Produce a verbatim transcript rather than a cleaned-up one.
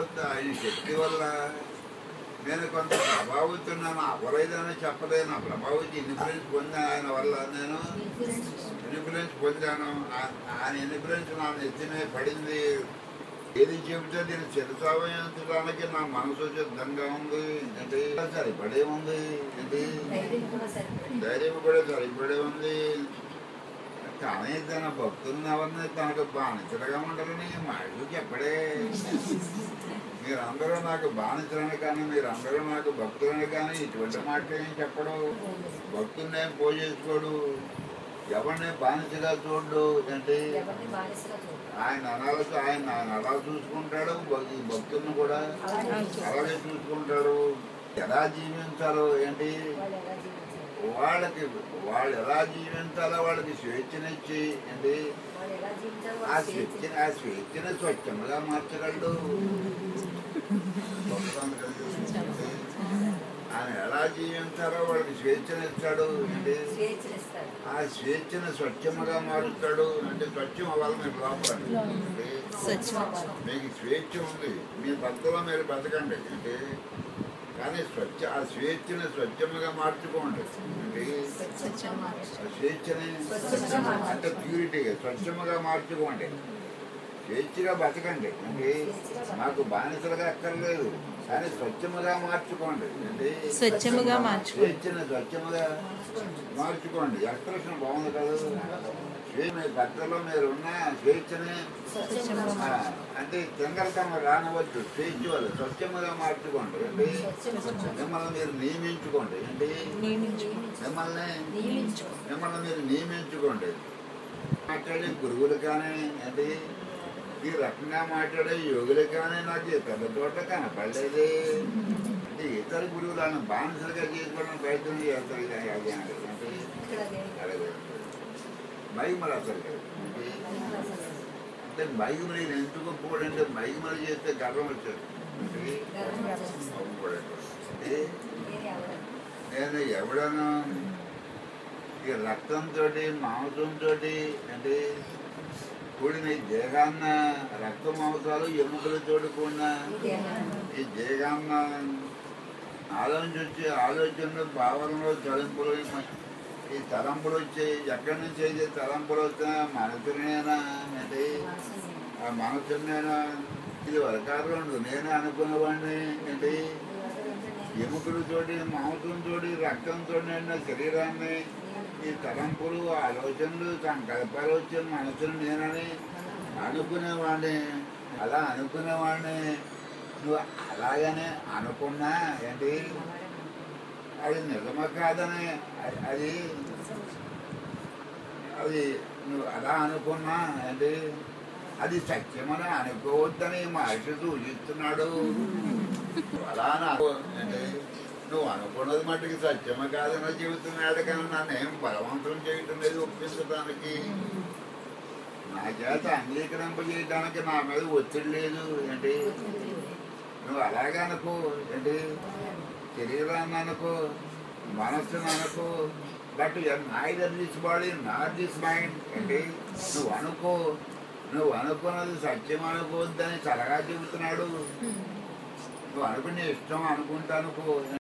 ఈ శక్తి వల్ల నేను కొంత ప్రభావితున్నాను. ఎవరైనా చెప్పలేను. ఆ ప్రభావితం ఇన్ఫ్లుయెన్స్ పొందాను ఆయన వల్ల. నేను ఇన్ఫ్లుయెన్స్ పొందాను. ఆయన ఇన్ఫ్లుయెన్స్ నా నెత్తి మీద పడింది. ఏది చెబితే నేను చిరసావయించడానికి నా మనసు సిద్ధంగా ఉంది. అంటే సరిపడే ఉంది. ఏంటి ధైర్యం కూడా సరిపడే ఉంది. కానీ తన భక్తులను ఎవరిని తనకు బానిసలుగా ఉండాలని మాకు చెప్పడే. మీరందరూ నాకు బానిసలని కానీ మీరందరూ నాకు భక్తులని కానీ ఇటువంటి మాట ఏం చెప్పడు. భక్తున్నే పోజేసుకోడు. ఎవరిని బానిసగా చూడు. అంటే ఆయన అనాలతో ఆయన ఆయన అలా చూసుకుంటాడు. భక్తులను కూడా అలాగే చూసుకుంటాడు. ఎలా జీవించాలో ఏంటి వాళ్ళకి వాళ్ళు ఎలా జీవించాలో వాళ్ళకి స్వేచ్ఛనిచ్చి ఏంటి ఆ స్వేచ్ఛ ఆ స్వేచ్ఛని స్వచ్ఛముగా మార్చగలడు. ఆయన ఎలా జీవించాలో వాళ్ళకి స్వేచ్ఛనిస్తాడు. ఏంటి ఆ స్వేచ్ఛను స్వచ్ఛముగా మారుస్తాడు. అంటే స్వచ్ఛం అవ్వాలి మీరు లోపల. మీకు స్వేచ్ఛ ఉంది. మీ భక్తులో మీరు బతకండి. అంటే కానీ స్వచ్ఛ ఆ స్వేచ్ఛని స్వచ్ఛముగా మార్చుకోండి. స్వేచ్ఛని అంటే ప్యూరిటీగా స్వచ్ఛముగా మార్చుకోండి. స్వేచ్ఛగా బతకండి. అంటే మాకు బానిసలుగా అక్కర్లేదు. కానీ స్వచ్ఛముగా మార్చుకోండి. అంటే స్వచ్ఛముగా మార్చు స్వేచ్ఛని స్వచ్ఛముగా మార్చుకోండి. ఎక్స్ప్రెషన్ బాగుంది కదా. మీ భర్తలో మీరు ఉన్న స్వేచ్ఛని అంటే తింగరతనం రానవచ్చు. స్వేచ్ఛ వల్ల స్వచ్ఛముగా మార్చుకోండి. అంటే మిమ్మల్ని మీరు నియమించుకోండి. అంటే మిమ్మల్ని మిమ్మల్ని మీరు నియమించుకోండి. మాట్లాడే గురువులు కానీ అంటే ఈ రకంగా మాట్లాడే యోగులు కానీ నాకు ఇతరుల చోట కనపడలేదే. అంటే ఇతర గురువులను బానిసలుగా చేసుకోవడం ప్రయత్నం చేస్తారు. అంటే అలాగే మైమలు అసలు అంటే మైమలు నేను ఎందుకు ఒప్పుకోడంటే మైమలు చేస్తే గర్వం వచ్చాడు. నేను ఎవడను ఈ రక్తంతో మాంసంతో అంటే కూడిన ఈ దేహాన్న రక్త మాంసాలు ఎముకలతో కూడిన ఈ దేహాన్న ఆలోచన వచ్చి ఆలోచనలు భావనలో తలంపులు ఈ తలంపులు వచ్చాయి. ఎక్కడి నుంచి అయితే తలంపులు వచ్చినా మనసునేనా అంటే ఆ మనసునేనా ఇది వరకారుండు నేనే అనుకున్నవాడిని. అంటే ఎముకలతోటి మాంసంతో రక్తంతో నిండిన శరీరాన్ని ఈ తలంపులు ఆలోచనలు సంకల్పాలు వచ్చే మనసును నేనని అనుకునేవాడిని. అలా అనుకునేవాడిని. నువ్వు అలాగనే అనుకున్నా ఏంటి అది నిజమ కాదని అది అది నువ్వు అలా అనుకున్నా అంటే అది సత్యమని అనుకోవద్దని మహర్షి సూచిస్తున్నాడు. అలా అంటే నువ్వు అనుకున్నది మట్టుకు సత్యమ కాదని చెబుతున్నాడు. కానీ నన్ను ఏం బలవంతం చేయటం లేదు ఒప్పించడానికి. నా చేత అంగీకరింపజేయడానికి నా మీద ఒత్తిడి లేదు. ఏంటి నువ్వు అలాగే అనుకో. ఏంటి శరీరాన్ని అనుకో మనస్సును అనుకో. But neither this body not this mind. అంటే నువ్వు అనుకో. నువ్వు అనుకున్నది సత్యం అనుకోవద్దని చల్లగా చెబుతున్నాడు. నువ్వు అనుకునే ఇష్టం అనుకుంటా అనుకో.